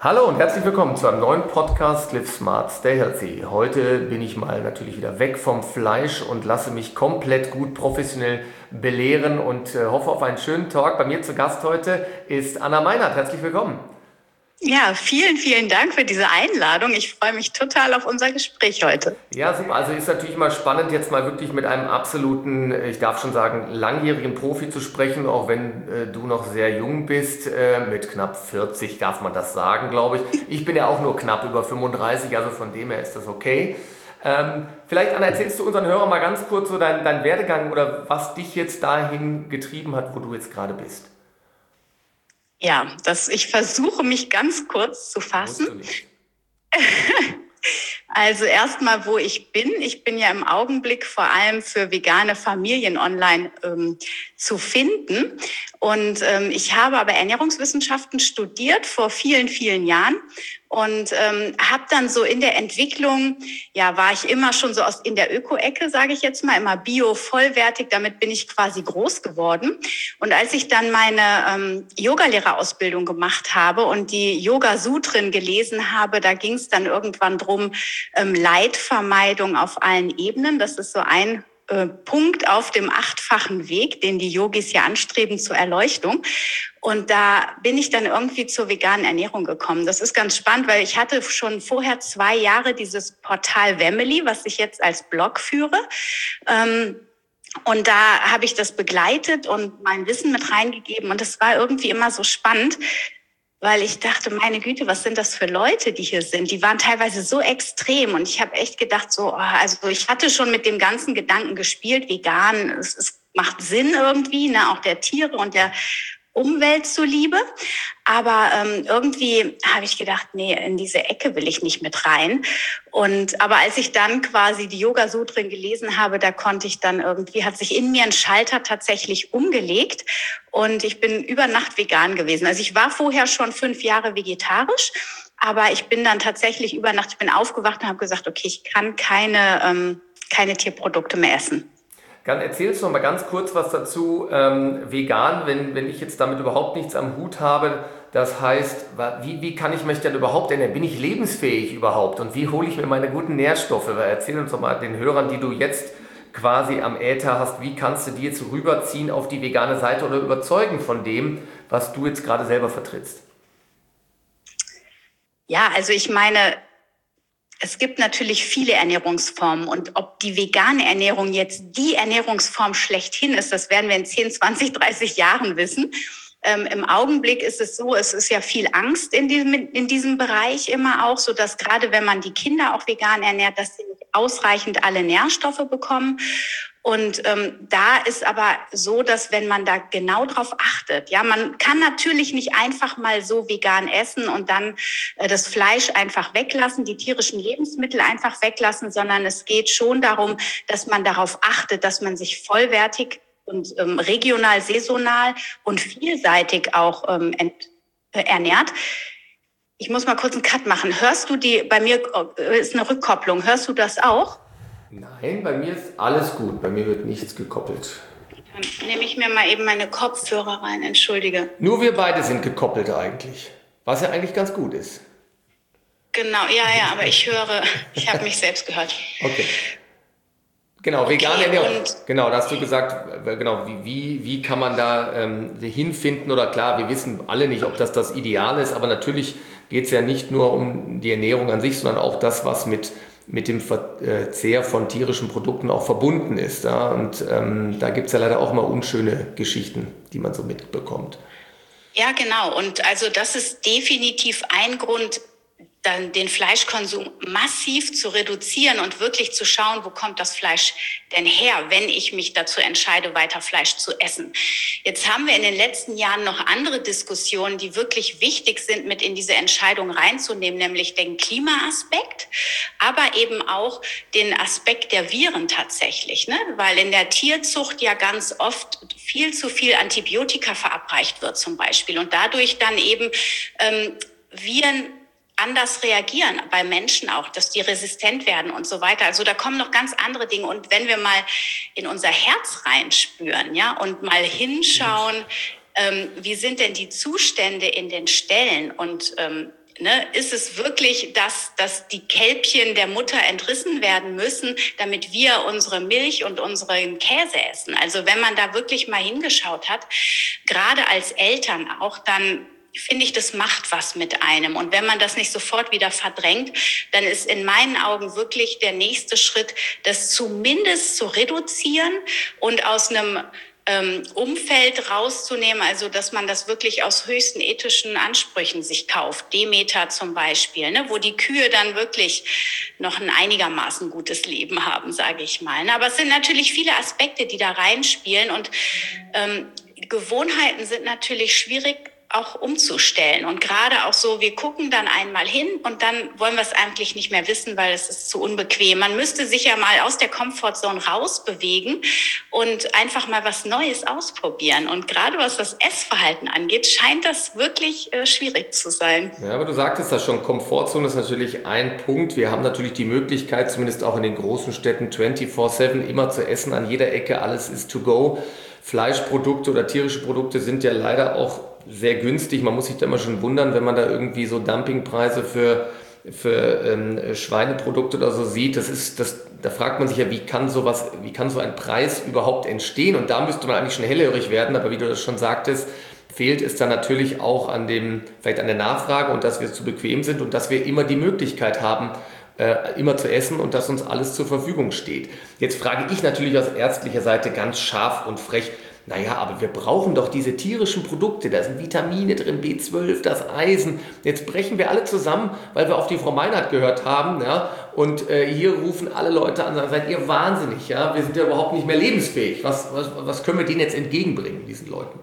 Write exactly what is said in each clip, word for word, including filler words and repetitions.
Hallo und herzlich willkommen zu einem neuen Podcast Live Smart, Stay Healthy. Heute bin ich mal natürlich wieder weg vom Fleisch und lasse mich komplett gut professionell belehren und äh, hoffe auf einen schönen Talk. Bei mir zu Gast heute ist Anna Meinert. Herzlich willkommen. Ja, vielen, vielen Dank für diese Einladung. Ich freue mich total auf unser Gespräch heute. Ja, super. Also ist natürlich mal spannend, jetzt mal wirklich mit einem absoluten, ich darf schon sagen, langjährigen Profi zu sprechen, auch wenn äh, du noch sehr jung bist. Äh, mit knapp vierzig darf man das sagen, glaube ich. Ich bin ja auch nur knapp über fünfunddreißig, also von dem her ist das okay. Ähm, vielleicht, Anna, erzählst du unseren Hörern mal ganz kurz so deinen dein Werdegang oder was dich jetzt dahin getrieben hat, wo du jetzt gerade bist. Ja, das, ich versuche mich ganz kurz zu fassen. Musst du nicht. Also erstmal, wo ich bin. Ich bin ja im Augenblick vor allem für vegane Familien online ähm, zu finden. Und ähm, ich habe aber Ernährungswissenschaften studiert vor vielen, vielen Jahren und ähm, habe dann so in der Entwicklung, ja, war ich immer schon so aus in der Öko-Ecke, sage ich jetzt mal, immer bio, vollwertig. Damit bin ich quasi groß geworden. Und als ich dann meine ähm, Yogalehrerausbildung gemacht habe und die Yoga-Sutren gelesen habe, da ging es dann irgendwann drum, ähm, Leidvermeidung auf allen Ebenen. Das ist so ein äh, Punkt auf dem achtfachen Weg, den die Yogis ja anstreben zur Erleuchtung. Und da bin ich dann irgendwie zur veganen Ernährung gekommen. Das ist ganz spannend, weil ich hatte schon vorher zwei Jahre dieses Portal Wemmeli, was ich jetzt als Blog führe. Ähm, und da habe ich das begleitet und mein Wissen mit reingegeben. Und es war irgendwie immer so spannend, weil ich dachte, meine Güte, was sind das für Leute, die hier sind? Die waren teilweise so extrem und ich habe echt gedacht, so, also ich hatte schon mit dem ganzen Gedanken gespielt, vegan, es, es macht Sinn irgendwie, ne, auch der Tiere und der Umwelt zuliebe. Aber ähm, irgendwie habe ich gedacht, nee, in diese Ecke will ich nicht mit rein. Und aber als ich dann quasi die Yoga-Sutren gelesen habe, da konnte ich dann irgendwie, hat sich in mir ein Schalter tatsächlich umgelegt und ich bin über Nacht vegan gewesen. Also ich war vorher schon fünf Jahre vegetarisch, aber ich bin dann tatsächlich über Nacht, ich bin aufgewacht und habe gesagt, okay, ich kann keine, ähm, keine Tierprodukte mehr essen. Dann erzählst du noch mal ganz kurz was dazu, ähm, vegan, wenn, wenn ich jetzt damit überhaupt nichts am Hut habe. Das heißt, wie, wie kann ich mich denn überhaupt ernähren? Bin ich lebensfähig überhaupt? Und wie hole ich mir meine guten Nährstoffe? Weil erzähl uns doch mal den Hörern, die du jetzt quasi am Äther hast, wie kannst du die jetzt rüberziehen auf die vegane Seite oder überzeugen von dem, was du jetzt gerade selber vertrittst? Ja, also ich meine, es gibt natürlich viele Ernährungsformen und ob die vegane Ernährung jetzt die Ernährungsform schlechthin ist, das werden wir in zehn, zwanzig, dreißig Jahren wissen. Ähm, Im Augenblick ist es so, es ist ja viel Angst in diesem, in diesem Bereich immer auch, so dass gerade wenn man die Kinder auch vegan ernährt, dass sie nicht ausreichend alle Nährstoffe bekommen. Und ähm, da ist aber so, dass wenn man da genau drauf achtet, ja, man kann natürlich nicht einfach mal so vegan essen und dann äh, das Fleisch einfach weglassen, die tierischen Lebensmittel einfach weglassen, sondern es geht schon darum, dass man darauf achtet, dass man sich vollwertig und ähm, regional, saisonal und vielseitig auch ähm, ent, äh, ernährt. Ich muss mal kurz einen Cut machen. Hörst du die, bei mir äh, ist eine Rückkopplung, hörst du das auch? Nein, bei mir ist alles gut. Bei mir wird nichts gekoppelt. Dann nehme ich mir mal eben meine Kopfhörer rein, entschuldige. Nur wir beide sind gekoppelt eigentlich. Was ja eigentlich ganz gut ist. Genau, ja, ja, aber ich höre, ich habe mich selbst gehört. Okay. Genau, Okay, vegane Ernährung. und- Genau, da hast du gesagt, äh, genau, wie, wie, wie kann man da ähm, hinfinden? Oder klar, wir wissen alle nicht, ob das das Ideal ist, aber natürlich geht es ja nicht nur um die Ernährung an sich, sondern auch das, was mit, mit dem Verzehr von tierischen Produkten auch verbunden ist. Ja? Und ähm, da gibt es ja leider auch mal unschöne Geschichten, die man so mitbekommt. Ja, genau. Und also das ist definitiv ein Grund, dann den Fleischkonsum massiv zu reduzieren und wirklich zu schauen, wo kommt das Fleisch denn her, wenn ich mich dazu entscheide, weiter Fleisch zu essen. Jetzt haben wir in den letzten Jahren noch andere Diskussionen, die wirklich wichtig sind, mit in diese Entscheidung reinzunehmen, nämlich den Klimaaspekt, aber eben auch den Aspekt der Viren tatsächlich, ne? Weil in der Tierzucht ja ganz oft viel zu viel Antibiotika verabreicht wird zum Beispiel und dadurch dann eben ähm, Viren anders reagieren, bei Menschen auch, dass die resistent werden und so weiter. Also da kommen noch ganz andere Dinge. Und wenn wir mal in unser Herz reinspüren, ja, und mal hinschauen, ähm, wie sind denn die Zustände in den Ställen? Und ähm, Ne, ist es wirklich, dass, dass die Kälbchen der Mutter entrissen werden müssen, damit wir unsere Milch und unseren Käse essen? Also wenn man da wirklich mal hingeschaut hat, gerade als Eltern auch, dann finde ich, das macht was mit einem. Und wenn man das nicht sofort wieder verdrängt, dann ist in meinen Augen wirklich der nächste Schritt, das zumindest zu reduzieren und aus einem Ähm, Umfeld rauszunehmen, also dass man das wirklich aus höchsten ethischen Ansprüchen sich kauft. Demeter zum Beispiel, ne, wo die Kühe dann wirklich noch ein einigermaßen gutes Leben haben, sage ich mal. Ne? Aber es sind natürlich viele Aspekte, die da reinspielen und ähm, Gewohnheiten sind natürlich schwierig auch umzustellen. Und gerade auch so, wir gucken dann einmal hin und dann wollen wir es eigentlich nicht mehr wissen, weil es ist zu unbequem. Man müsste sich ja mal aus der Komfortzone rausbewegen und einfach mal was Neues ausprobieren. Und gerade was das Essverhalten angeht, scheint das wirklich äh, schwierig zu sein. Ja, aber du sagtest das schon, Komfortzone ist natürlich ein Punkt. Wir haben natürlich die Möglichkeit, zumindest auch in den großen Städten vierundzwanzig sieben immer zu essen, an jeder Ecke, alles ist to go. Fleischprodukte oder tierische Produkte sind ja leider auch sehr günstig. Man muss sich da immer schon wundern, wenn man da irgendwie so Dumpingpreise für, für ähm, Schweineprodukte oder so sieht. Das ist, das, da fragt man sich ja, wie kann sowas, wie kann so ein Preis überhaupt entstehen? Und da müsste man eigentlich schon hellhörig werden. Aber wie du das schon sagtest, fehlt es dann natürlich auch an dem, vielleicht an der Nachfrage und dass wir zu bequem sind und dass wir immer die Möglichkeit haben, äh, immer zu essen und dass uns alles zur Verfügung steht. Jetzt frage ich natürlich aus ärztlicher Seite ganz scharf und frech, naja, aber wir brauchen doch diese tierischen Produkte, da sind Vitamine drin, B zwölf, das Eisen. Jetzt brechen wir alle zusammen, weil wir auf die Frau Meinert gehört haben, ja, und äh, hier rufen alle Leute an, sagen, seid ihr wahnsinnig, ja, wir sind ja überhaupt nicht mehr lebensfähig. Was, was, was können wir denen jetzt entgegenbringen, diesen Leuten?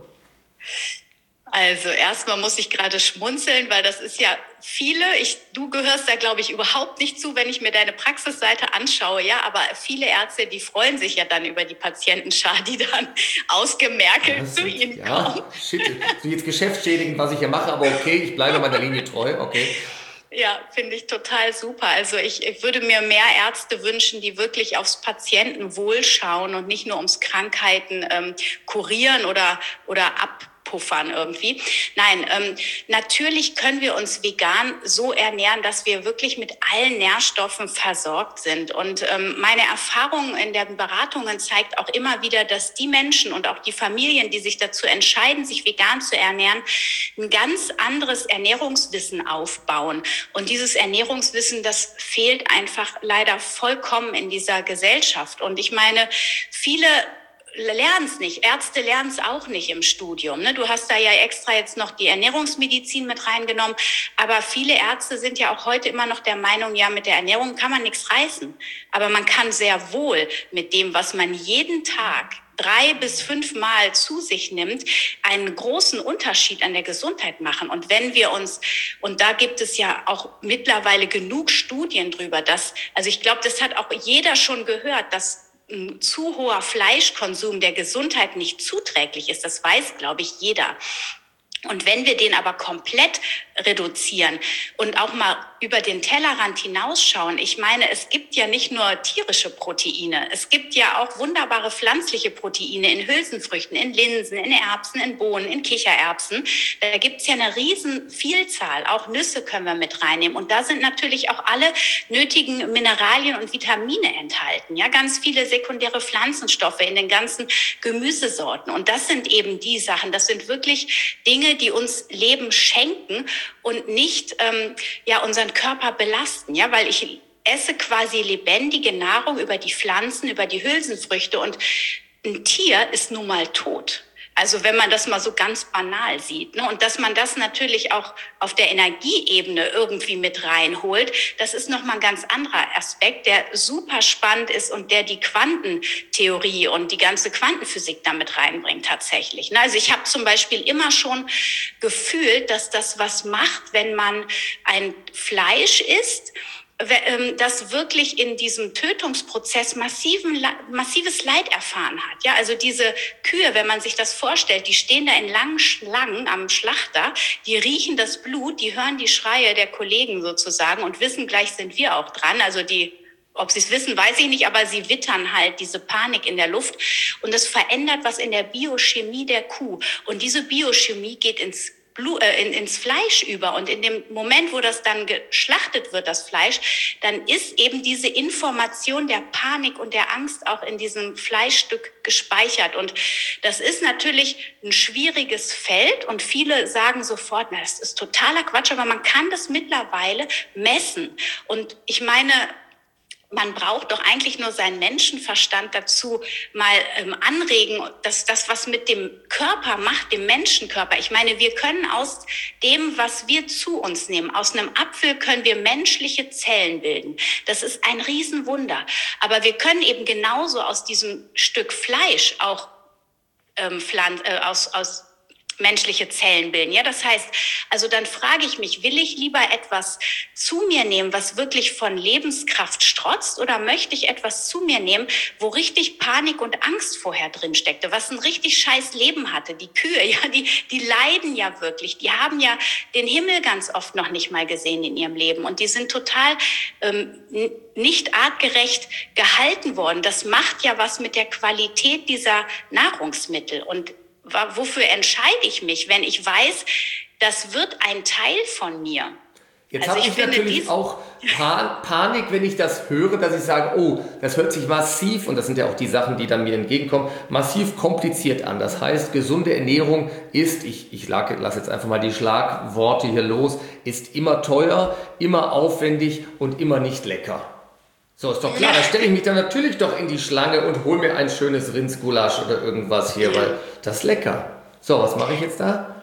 Also erstmal muss ich gerade schmunzeln, weil das ist ja viele, ich, du gehörst da glaube ich überhaupt nicht zu, wenn ich mir deine Praxisseite anschaue, ja, aber viele Ärzte, die freuen sich ja dann über die Patientenschar, die dann ausgemerkelt ja, zu ihnen ja, kommen. Shit, so jetzt geschäftsschädigend, was ich hier mache, aber okay, ich bleibe meiner Linie treu, okay. Ja, finde ich total super. Also ich, ich würde mir mehr Ärzte wünschen, die wirklich aufs Patientenwohl schauen und nicht nur ums Krankheiten ähm, kurieren oder, oder ab puffern irgendwie. Nein, ähm, natürlich können wir uns vegan so ernähren, dass wir wirklich mit allen Nährstoffen versorgt sind. Und ähm, meine Erfahrung in den Beratungen zeigt auch immer wieder, dass die Menschen und auch die Familien, die sich dazu entscheiden, sich vegan zu ernähren, ein ganz anderes Ernährungswissen aufbauen. Und dieses Ernährungswissen, das fehlt einfach leider vollkommen in dieser Gesellschaft. Und ich meine, viele lernen es nicht. Ärzte lernen es auch nicht im Studium. Ne? Du hast da ja extra jetzt noch die Ernährungsmedizin mit reingenommen. Aber viele Ärzte sind ja auch heute immer noch der Meinung, ja, mit der Ernährung kann man nichts reißen. Aber man kann sehr wohl mit dem, was man jeden Tag drei bis fünf Mal zu sich nimmt, einen großen Unterschied an der Gesundheit machen. Und wenn wir uns, und da gibt es ja auch mittlerweile genug Studien drüber, dass, also ich glaube, das hat auch jeder schon gehört, dass ein zu hoher Fleischkonsum der Gesundheit nicht zuträglich ist. Das weiß, glaube ich, jeder. Und wenn wir den aber komplett reduzieren und auch mal über den Tellerrand hinausschauen, ich meine, es gibt ja nicht nur tierische Proteine, es gibt ja auch wunderbare pflanzliche Proteine in Hülsenfrüchten, in Linsen, in Erbsen, in Bohnen, in Kichererbsen. Da gibt's ja eine riesen Vielzahl, auch Nüsse können wir mit reinnehmen. Und da sind natürlich auch alle nötigen Mineralien und Vitamine enthalten, ja, ganz viele sekundäre Pflanzenstoffe in den ganzen Gemüsesorten. Und das sind eben die Sachen, das sind wirklich Dinge, die uns Leben schenken und nicht ähm, ja unseren Körper belasten, ja, weil ich esse quasi lebendige Nahrung über die Pflanzen, über die Hülsenfrüchte und ein Tier ist nun mal tot. Also wenn man das mal so ganz banal sieht, ne? Und dass man das natürlich auch auf der Energieebene irgendwie mit reinholt, das ist nochmal ein ganz anderer Aspekt, der super spannend ist und der die Quantentheorie und die ganze Quantenphysik damit reinbringt tatsächlich. Ne? Also ich habe zum Beispiel immer schon gefühlt, dass das was macht, wenn man ein Fleisch isst, das wirklich in diesem Tötungsprozess massiven, massives Leid erfahren hat. Ja, also diese Kühe, wenn man sich das vorstellt, die stehen da in langen Schlangen am Schlachter, die riechen das Blut, die hören die Schreie der Kollegen sozusagen und wissen, gleich sind wir auch dran. Also die, ob sie es wissen, weiß ich nicht, aber sie wittern halt diese Panik in der Luft und das verändert was in der Biochemie der Kuh. Und diese Biochemie geht ins Blut, äh, in, ins Fleisch über. Und in dem Moment, wo das dann geschlachtet wird, das Fleisch, dann ist eben diese Information der Panik und der Angst auch in diesem Fleischstück gespeichert. Und das ist natürlich ein schwieriges Feld. Und viele sagen sofort, na, das ist totaler Quatsch, aber man kann das mittlerweile messen. Und ich meine, man braucht doch eigentlich nur seinen Menschenverstand dazu mal ähm, anregen, dass das, was mit dem Körper macht, dem Menschenkörper. Ich meine, wir können aus dem, was wir zu uns nehmen, aus einem Apfel können wir menschliche Zellen bilden. Das ist ein Riesenwunder. Aber wir können eben genauso aus diesem Stück Fleisch auch ähm, Pflanz, äh, aus, aus menschliche Zellen bilden. Ja, das heißt, also dann frage ich mich, will ich lieber etwas zu mir nehmen, was wirklich von Lebenskraft strotzt, oder möchte ich etwas zu mir nehmen, wo richtig Panik und Angst vorher drin steckte, was ein richtig scheiß Leben hatte? Die Kühe, ja, die, die leiden ja wirklich. Die haben ja den Himmel ganz oft noch nicht mal gesehen in ihrem Leben und die sind total ähm, nicht artgerecht gehalten worden. Das macht ja was mit der Qualität dieser Nahrungsmittel. Und wofür entscheide ich mich, wenn ich weiß, das wird ein Teil von mir? Jetzt also habe ich, ich natürlich auch Pan- Panik, wenn ich das höre, dass ich sage, oh, das hört sich massiv, und das sind ja auch die Sachen, die dann mir entgegenkommen, massiv kompliziert an. Das heißt, gesunde Ernährung ist, ich, ich lasse jetzt einfach mal die Schlagworte hier los, ist immer teuer, immer aufwendig und immer nicht lecker. So, ist doch klar, da stelle ich mich dann natürlich doch in die Schlange und hole mir ein schönes Rindsgulasch oder irgendwas hier, weil das ist lecker. So, was mache ich jetzt da?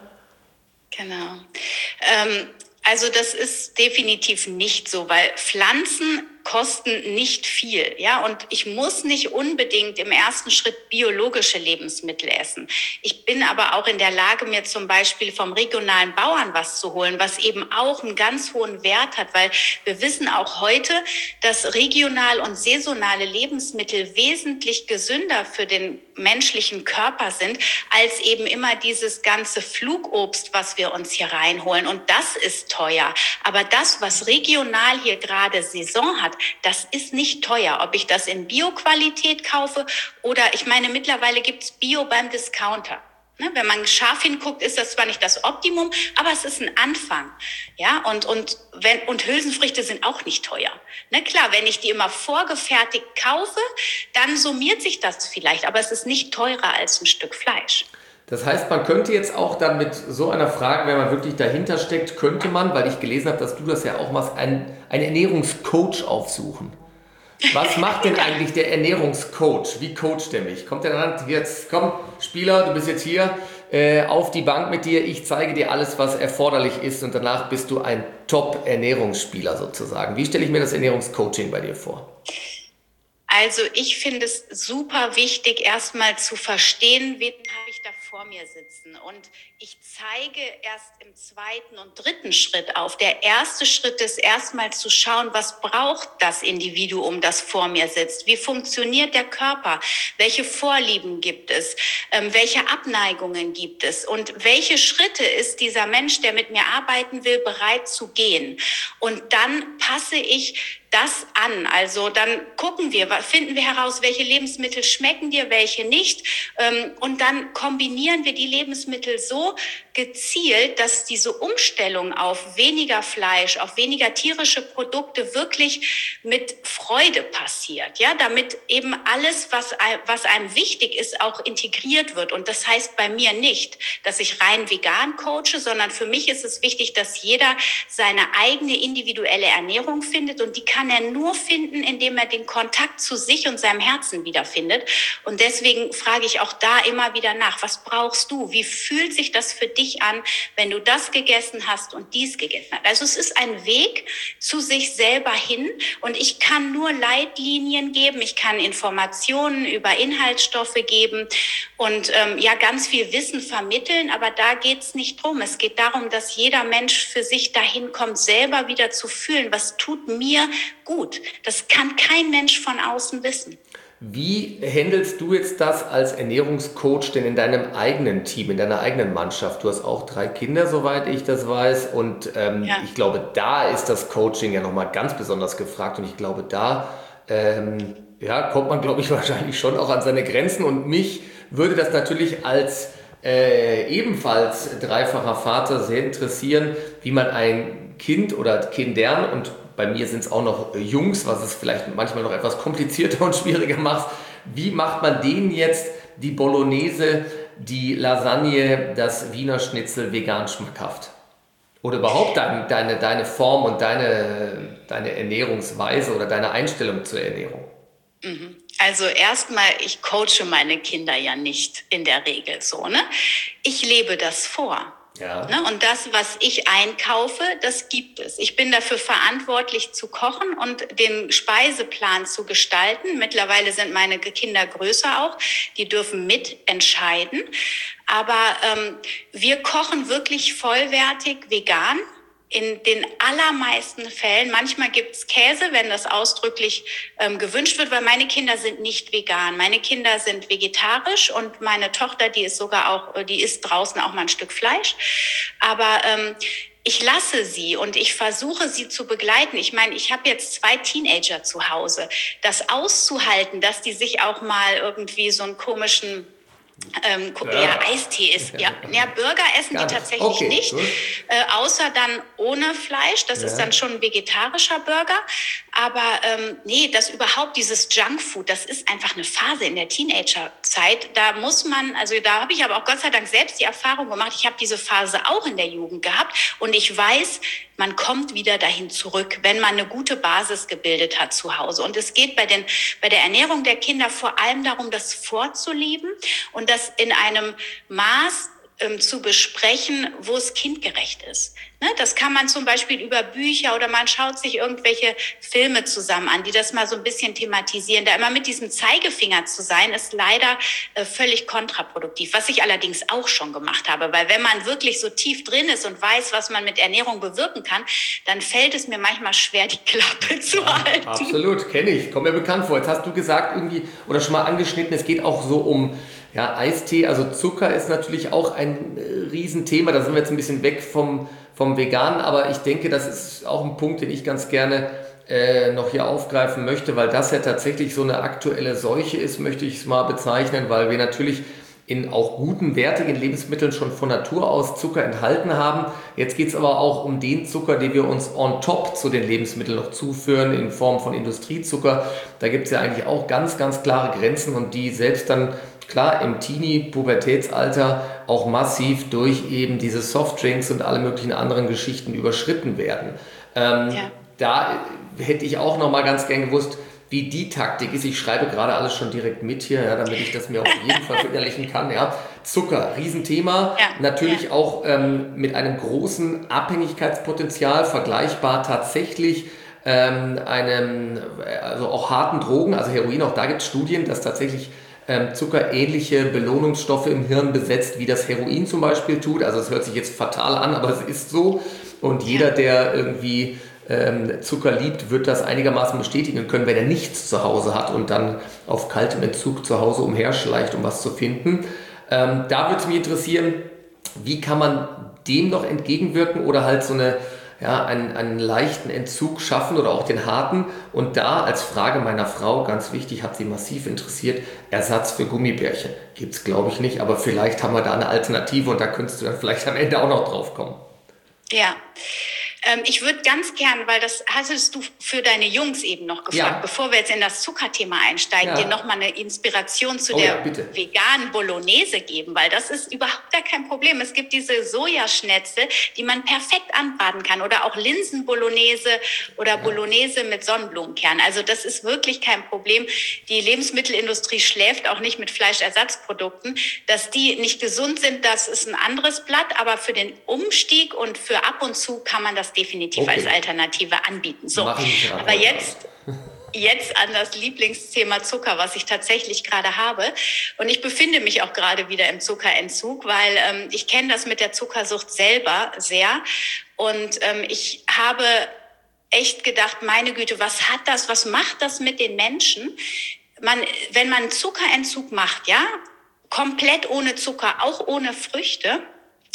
Genau. Ähm, also das ist definitiv nicht so, weil Pflanzen kosten nicht viel, ja, und ich muss nicht unbedingt im ersten Schritt biologische Lebensmittel essen. Ich bin aber auch in der Lage, mir zum Beispiel vom regionalen Bauern was zu holen, was eben auch einen ganz hohen Wert hat, weil wir wissen auch heute, dass regional und saisonale Lebensmittel wesentlich gesünder für den menschlichen Körper sind, als eben immer dieses ganze Flugobst, was wir uns hier reinholen. Und das ist teuer. Aber das, was regional hier gerade Saison hat, das ist nicht teuer. Ob ich das in Bio-Qualität kaufe oder, ich meine, mittlerweile gibt's Bio beim Discounter. Ne, wenn man scharf hinguckt, ist das zwar nicht das Optimum, aber es ist ein Anfang. Ja, und, und, wenn, und Hülsenfrüchte sind auch nicht teuer. Ne, klar, wenn ich die immer vorgefertigt kaufe, dann summiert sich das vielleicht, aber es ist nicht teurer als ein Stück Fleisch. Das heißt, man könnte jetzt auch dann mit so einer Frage, wenn man wirklich dahinter steckt, könnte man, weil ich gelesen habe, dass du das ja auch machst, einen, einen Ernährungscoach aufsuchen. Was macht denn eigentlich der Ernährungscoach? Wie coacht der mich? Kommt der dann jetzt, komm, Spieler, du bist jetzt hier, äh, auf die Bank mit dir, ich zeige dir alles, was erforderlich ist, und danach bist du ein Top-Ernährungsspieler sozusagen. Wie stelle ich mir das Ernährungscoaching bei dir vor? Also ich finde es super wichtig, erstmal zu verstehen, wen habe ich da vor mir sitzen. Und ich zeige erst im zweiten und dritten Schritt auf. Der erste Schritt ist erstmal zu schauen, was braucht das Individuum, das vor mir sitzt? Wie funktioniert der Körper? Welche Vorlieben gibt es? Ähm, welche Abneigungen gibt es? Und welche Schritte ist dieser Mensch, der mit mir arbeiten will, bereit zu gehen? Und dann passe ich das an. Also dann gucken wir, finden wir heraus, welche Lebensmittel schmecken dir, welche nicht. Und dann kombinieren wir die Lebensmittel so gezielt, dass diese Umstellung auf weniger Fleisch, auf weniger tierische Produkte wirklich mit Freude passiert. Ja, damit eben alles, was, was einem wichtig ist, auch integriert wird. Und das heißt bei mir nicht, dass ich rein vegan coache, sondern für mich ist es wichtig, dass jeder seine eigene individuelle Ernährung findet, und die kann er nur finden, indem er den Kontakt zu sich und seinem Herzen wiederfindet. Und deswegen frage ich auch da immer wieder nach, was brauchst du? Wie fühlt sich das für dich an, wenn du das gegessen hast und dies gegessen hast? Also es ist ein Weg zu sich selber hin, und ich kann nur Leitlinien geben, ich kann Informationen über Inhaltsstoffe geben und ähm, ja ganz viel Wissen vermitteln, aber da geht's nicht drum. Es geht darum, dass jeder Mensch für sich dahin kommt, selber wieder zu fühlen, was tut mir gut. Das kann kein Mensch von außen wissen. Wie handelst du jetzt das als Ernährungscoach denn in deinem eigenen Team, in deiner eigenen Mannschaft? Du hast auch drei Kinder, soweit ich das weiß. Und ähm, ja. ich glaube, da ist das Coaching ja nochmal ganz besonders gefragt. Und ich glaube, da ähm, ja, kommt man, glaube ich, wahrscheinlich schon auch an seine Grenzen. Und mich würde das natürlich als äh, ebenfalls dreifacher Vater, sehr interessieren, wie man ein Kind oder Kindern, und bei mir sind es auch noch Jungs, was es vielleicht manchmal noch etwas komplizierter und schwieriger macht, wie macht man denen jetzt die Bolognese, die Lasagne, das Wiener Schnitzel vegan schmackhaft? Oder überhaupt dein, deine, deine Form und deine, deine Ernährungsweise oder deine Einstellung zur Ernährung? Also erstmal, ich coache meine Kinder ja nicht in der Regel so, ne? Ich lebe das vor. Ja. Ne? Und das, was ich einkaufe, das gibt es. Ich bin dafür verantwortlich zu kochen und den Speiseplan zu gestalten. Mittlerweile sind meine Kinder größer auch. Die dürfen mitentscheiden. Aber ähm, wir kochen wirklich vollwertig vegan. In den allermeisten Fällen, manchmal gibt's Käse, wenn das ausdrücklich ähm, gewünscht wird, weil meine Kinder sind nicht vegan. Meine Kinder sind vegetarisch und meine Tochter, die ist sogar auch, die isst draußen auch mal ein Stück Fleisch. Aber ähm, ich lasse sie und ich versuche sie zu begleiten. Ich meine, ich habe jetzt zwei Teenager zu Hause. Das auszuhalten, dass die sich auch mal irgendwie so einen komischen Ähm, ja, Eistee ist, ja, ja, Burger essen die tatsächlich okay, nicht, äh, außer dann ohne Fleisch, das ja. ist dann schon ein vegetarischer Burger, aber ähm, nee, das überhaupt, dieses Junkfood, das ist einfach eine Phase in der Teenagerzeit, da muss man, also da habe ich aber auch Gott sei Dank selbst die Erfahrung gemacht, ich habe diese Phase auch in der Jugend gehabt und ich weiß, man kommt wieder dahin zurück, wenn man eine gute Basis gebildet hat zu Hause. Und es geht bei den, bei der Ernährung der Kinder vor allem darum, das vorzuleben und das in einem Maß ähm, zu besprechen, wo es kindgerecht ist. Ne? Das kann man zum Beispiel über Bücher oder man schaut sich irgendwelche Filme zusammen an, die das mal so ein bisschen thematisieren. Da immer mit diesem Zeigefinger zu sein, ist leider äh, völlig kontraproduktiv, was ich allerdings auch schon gemacht habe. Weil wenn man wirklich so tief drin ist und weiß, was man mit Ernährung bewirken kann, dann fällt es mir manchmal schwer, die Klappe zu ja, halten. Absolut, kenne ich, kommt mir bekannt vor. Jetzt hast du gesagt irgendwie oder schon mal angeschnitten, es geht auch so um ja, Eistee, also Zucker ist natürlich auch ein äh, Riesenthema. Da sind wir jetzt ein bisschen weg vom, vom Veganen, aber ich denke, das ist auch ein Punkt, den ich ganz gerne äh, noch hier aufgreifen möchte, weil das ja tatsächlich so eine aktuelle Seuche ist, möchte ich es mal bezeichnen, weil wir natürlich in auch guten, wertigen Lebensmitteln schon von Natur aus Zucker enthalten haben. Jetzt geht es aber auch um den Zucker, den wir uns on top zu den Lebensmitteln noch zuführen in Form von Industriezucker. Da gibt es ja eigentlich auch ganz, ganz klare Grenzen und die selbst dann klar im Teenie-Pubertätsalter auch massiv durch eben diese Softdrinks und alle möglichen anderen Geschichten überschritten werden. Ähm, ja. Da hätte ich auch noch mal ganz gern gewusst, wie die Taktik ist. Ich schreibe gerade alles schon direkt mit hier, ja, damit ich das mir auf jeden Fall verinnerlichen kann. Ja. Zucker, Riesenthema. Ja. Natürlich ja. auch ähm, mit einem großen Abhängigkeitspotenzial, vergleichbar tatsächlich ähm, einem, also auch harten Drogen, also Heroin, auch da gibt es Studien, dass tatsächlich Zucker ähnliche Belohnungsstoffe im Hirn besetzt, wie das Heroin zum Beispiel tut. Also es hört sich jetzt fatal an, aber es ist so. Und jeder, der irgendwie ähm, Zucker liebt, wird das einigermaßen bestätigen können, wenn er nichts zu Hause hat und dann auf kaltem Entzug zu Hause umherschleicht, um was zu finden. Ähm, da würde es mich interessieren, wie kann man dem noch entgegenwirken oder halt so eine ja, einen, einen leichten Entzug schaffen oder auch den harten. Und da als Frage meiner Frau, ganz wichtig, hat sie massiv interessiert, Ersatz für Gummibärchen. Gibt es, glaube ich, nicht, aber vielleicht haben wir da eine Alternative und da könntest du dann vielleicht am Ende auch noch drauf kommen. Ja. Ähm, ich würde ganz gern, weil das hattest du für deine Jungs eben noch gefragt, ja. bevor wir jetzt in das Zuckerthema einsteigen, ja. dir nochmal eine Inspiration zu oh, der ja, veganen Bolognese geben, weil das ist überhaupt gar kein Problem. Es gibt diese Sojaschnetze, die man perfekt anbraten kann oder auch Linsen-Bolognese oder ja. Bolognese mit Sonnenblumenkern. Also das ist wirklich kein Problem. Die Lebensmittelindustrie schläft auch nicht mit Fleischersatzprodukten. Dass die nicht gesund sind, das ist ein anderes Blatt, aber für den Umstieg und für ab und zu kann man das definitiv okay. als Alternative anbieten. So, aber jetzt, jetzt an das Lieblingsthema Zucker, was ich tatsächlich gerade habe. Und ich befinde mich auch gerade wieder im Zuckerentzug, weil ähm, ich kenne das mit der Zuckersucht selber sehr. Und ähm, ich habe echt gedacht, meine Güte, was hat das, was macht das mit den Menschen? Man, wenn man Zuckerentzug macht, ja, komplett ohne Zucker, auch ohne Früchte,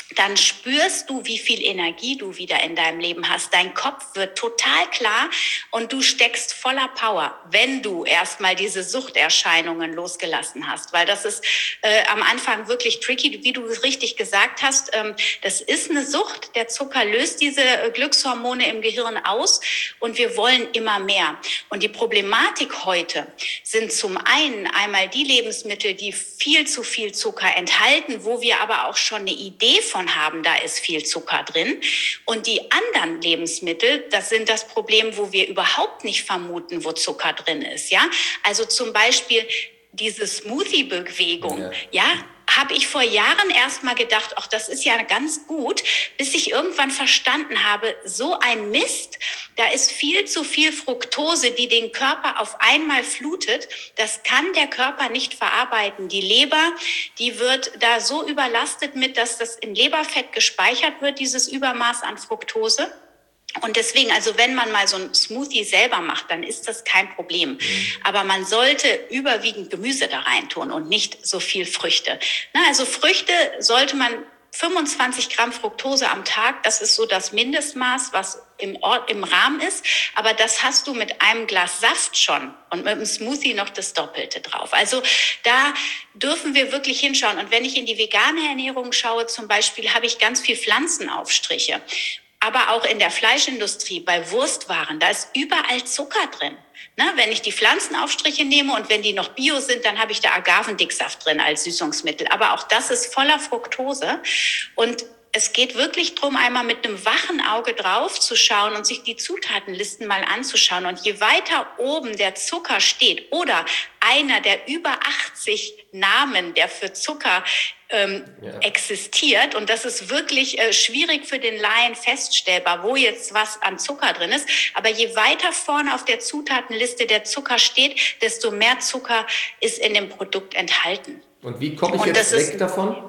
dann spürst du, wie viel Energie du wieder in deinem Leben hast. Dein Kopf wird total klar und du steckst voller Power, wenn du erstmal diese Suchterscheinungen losgelassen hast. Weil das ist äh, am Anfang wirklich tricky, wie du es richtig gesagt hast. Ähm, das ist eine Sucht. Der Zucker löst diese äh, Glückshormone im Gehirn aus und wir wollen immer mehr. Und die Problematik heute sind zum einen einmal die Lebensmittel, die viel zu viel Zucker enthalten, wo wir aber auch schon eine Idee von haben, da ist viel Zucker drin. Und die anderen Lebensmittel, das sind das Problem, wo wir überhaupt nicht vermuten, wo Zucker drin ist. Ja, also zum Beispiel diese Smoothie-Bewegung, ja, ja habe ich vor Jahren erst mal gedacht, ach, das ist ja ganz gut, bis ich irgendwann verstanden habe, so ein Mist, da ist viel zu viel Fructose, die den Körper auf einmal flutet. Das kann der Körper nicht verarbeiten. Die Leber, die wird da so überlastet mit, dass das in Leberfett gespeichert wird, dieses Übermaß an Fructose. Und deswegen, also wenn man mal so ein Smoothie selber macht, dann ist das kein Problem. Mhm. Aber man sollte überwiegend Gemüse da reintun und nicht so viel Früchte. Na, also Früchte sollte man fünfundzwanzig Gramm Fructose am Tag, das ist so das Mindestmaß, was im Ort, im Rahmen ist. Aber das hast du mit einem Glas Saft schon und mit einem Smoothie noch das Doppelte drauf. Also da dürfen wir wirklich hinschauen. Und wenn ich in die vegane Ernährung schaue, zum Beispiel, habe ich ganz viel Pflanzenaufstriche. Aber auch in der Fleischindustrie, bei Wurstwaren, da ist überall Zucker drin. Ne, wenn ich die Pflanzenaufstriche nehme und wenn die noch bio sind, dann habe ich da Agavendicksaft drin als Süßungsmittel. Aber auch das ist voller Fructose. Und es geht wirklich darum, einmal mit einem wachen Auge drauf zu schauen und sich die Zutatenlisten mal anzuschauen. Und je weiter oben der Zucker steht oder einer der über achtzig Namen, der für Zucker ähm, ja. existiert, und das ist wirklich äh, schwierig für den Laien feststellbar, wo jetzt was an Zucker drin ist. Aber je weiter vorne auf der Zutatenliste der Zucker steht, desto mehr Zucker ist in dem Produkt enthalten. Und wie komme ich und jetzt weg davon?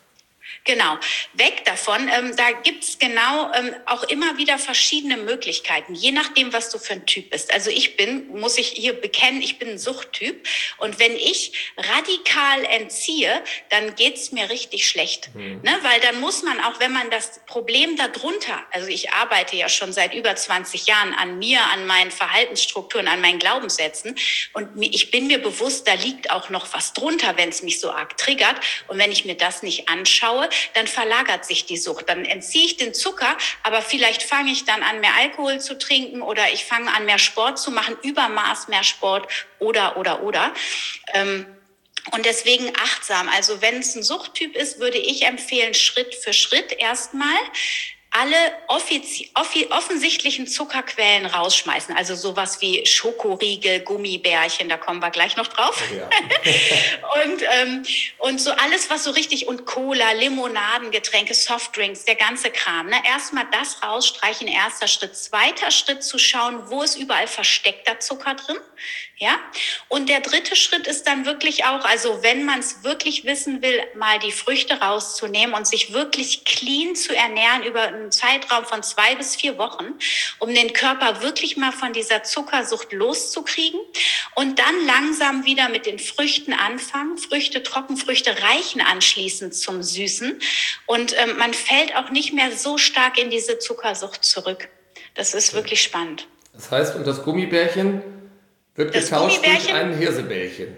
Genau, weg davon. Ähm, da gibt's genau ähm, auch immer wieder verschiedene Möglichkeiten, je nachdem, was du für ein Typ bist. Also ich bin, muss ich hier bekennen, ich bin ein Suchttyp. Und wenn ich radikal entziehe, dann geht's mir richtig schlecht. Mhm. Ne? Weil dann muss man auch, wenn man das Problem darunter, also ich arbeite ja schon seit über zwanzig Jahren an mir, an meinen Verhaltensstrukturen, an meinen Glaubenssätzen. Und ich bin mir bewusst, da liegt auch noch was drunter, wenn es mich so arg triggert. Und wenn ich mir das nicht anschaue, dann verlagert sich die Sucht. Dann entziehe ich den Zucker, aber vielleicht fange ich dann an, mehr Alkohol zu trinken oder ich fange an, mehr Sport zu machen, Übermaß mehr Sport oder, oder, oder. Ähm, Und deswegen achtsam. Also wenn es ein Suchttyp ist, würde ich empfehlen, Schritt für Schritt erstmal alle offiz- offi- offensichtlichen Zuckerquellen rausschmeißen. Also sowas wie Schokoriegel, Gummibärchen, da kommen wir gleich noch drauf. Ja. und, ähm, und so alles, was so richtig, und Cola, Limonaden, Getränke, Softdrinks, der ganze Kram. Ne? Erstmal das rausstreichen, erster Schritt. Zweiter Schritt zu schauen, wo ist überall versteckter Zucker drin. Ja? Und der dritte Schritt ist dann wirklich auch, also wenn man es wirklich wissen will, mal die Früchte rauszunehmen und sich wirklich clean zu ernähren über einen Zeitraum von zwei bis vier Wochen, um den Körper wirklich mal von dieser Zuckersucht loszukriegen und dann langsam wieder mit den Früchten anfangen. Früchte, Trockenfrüchte reichen anschließend zum Süßen und ähm, man fällt auch nicht mehr so stark in diese Zuckersucht zurück. Das ist wirklich spannend. Das heißt, und das Gummibärchen wird das getauscht durch ein Hirsebällchen.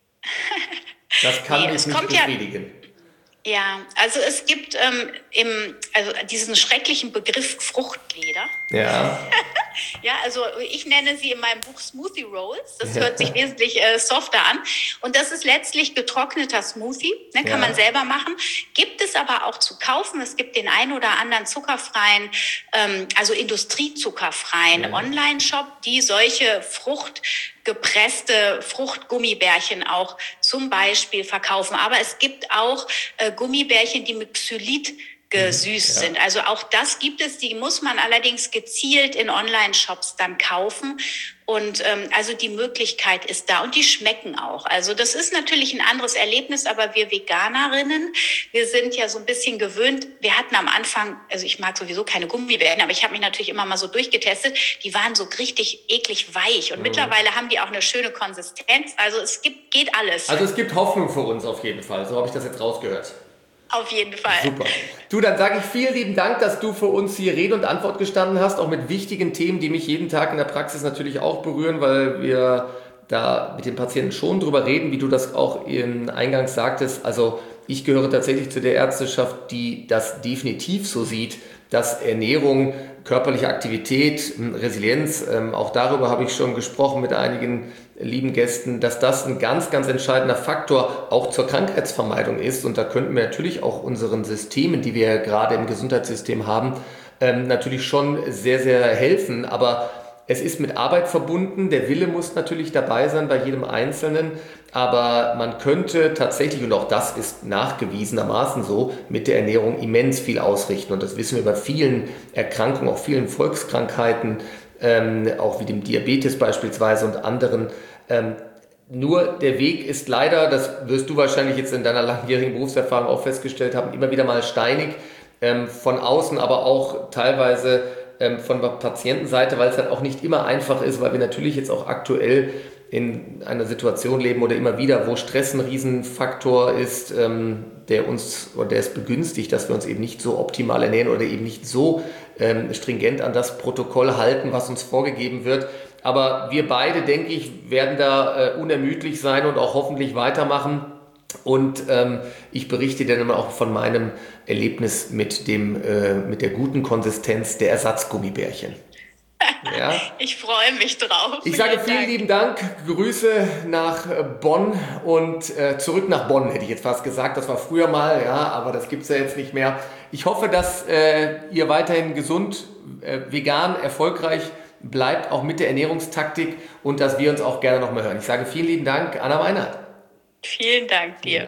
Das kann nee, mich nicht befriedigen. Ja, ja, also es gibt ähm, im, also diesen schrecklichen Begriff Fruchtleder. Ja. Ja, also ich nenne sie in meinem Buch Smoothie Rolls. Das hört sich wesentlich äh, softer an. Und das ist letztlich getrockneter Smoothie. Ne, kann ja. man selber machen. Gibt es aber auch zu kaufen. Es gibt den ein oder anderen zuckerfreien, ähm, also industriezuckerfreien ja. Online-Shop, die solche fruchtgepresste Fruchtgummibärchen auch zum Beispiel verkaufen. Aber es gibt auch äh, Gummibärchen, die mit Xylit gesüßt ja. sind. Also auch das gibt es, die muss man allerdings gezielt in Online-Shops dann kaufen. Und ähm, also die Möglichkeit ist da und die schmecken auch. Also das ist natürlich ein anderes Erlebnis, aber wir Veganerinnen, wir sind ja so ein bisschen gewöhnt. Wir hatten am Anfang, also ich mag sowieso keine Gummibärchen, aber ich habe mich natürlich immer mal so durchgetestet. Die waren so richtig eklig weich und mhm. mittlerweile haben die auch eine schöne Konsistenz. Also es gibt, geht alles. Also es gibt Hoffnung für uns auf jeden Fall, so habe ich das jetzt rausgehört. Auf jeden Fall. Super. Du, dann sage ich vielen lieben Dank, dass du für uns hier Rede und Antwort gestanden hast, auch mit wichtigen Themen, die mich jeden Tag in der Praxis natürlich auch berühren, weil wir da mit den Patienten schon drüber reden, wie du das auch im Eingangs sagtest. Also ich gehöre tatsächlich zu der Ärzteschaft, die das definitiv so sieht, dass Ernährung, körperliche Aktivität, Resilienz, ähm, auch darüber habe ich schon gesprochen mit einigen lieben Gästen, dass das ein ganz, ganz entscheidender Faktor auch zur Krankheitsvermeidung ist. Und da könnten wir natürlich auch unseren Systemen, die wir gerade im Gesundheitssystem haben, ähm, natürlich schon sehr, sehr helfen. Aber es ist mit Arbeit verbunden, der Wille muss natürlich dabei sein bei jedem Einzelnen, aber man könnte tatsächlich, und auch das ist nachgewiesenermaßen so, mit der Ernährung immens viel ausrichten. Und das wissen wir bei vielen Erkrankungen, auch vielen Volkskrankheiten, ähm, auch wie dem Diabetes beispielsweise und anderen. Ähm, nur der Weg ist leider, das wirst du wahrscheinlich jetzt in deiner langjährigen Berufserfahrung auch festgestellt haben, immer wieder mal steinig, ähm, von außen, aber auch teilweise von der Patientenseite, weil es halt auch nicht immer einfach ist, weil wir natürlich jetzt auch aktuell in einer Situation leben oder immer wieder, wo Stress ein Riesenfaktor ist, ähm, der uns oder der es begünstigt, dass wir uns eben nicht so optimal ernähren oder eben nicht so ähm, stringent an das Protokoll halten, was uns vorgegeben wird. Aber wir beide, denke ich, werden da äh, unermüdlich sein und auch hoffentlich weitermachen. Und ähm, ich berichte dann immer auch von meinem Erlebnis mit dem äh, mit der guten Konsistenz der Ersatzgummibärchen. Ja? Ich freue mich drauf. Ich sage vielen, vielen lieben Dank. Grüße nach Bonn und äh, zurück nach Bonn, hätte ich jetzt fast gesagt. Das war früher mal, ja, aber das gibt's ja jetzt nicht mehr. Ich hoffe, dass äh, ihr weiterhin gesund, äh, vegan, erfolgreich bleibt, auch mit der Ernährungstaktik und dass wir uns auch gerne noch mal hören. Ich sage vielen lieben Dank, Anna Meinert. Vielen Dank dir.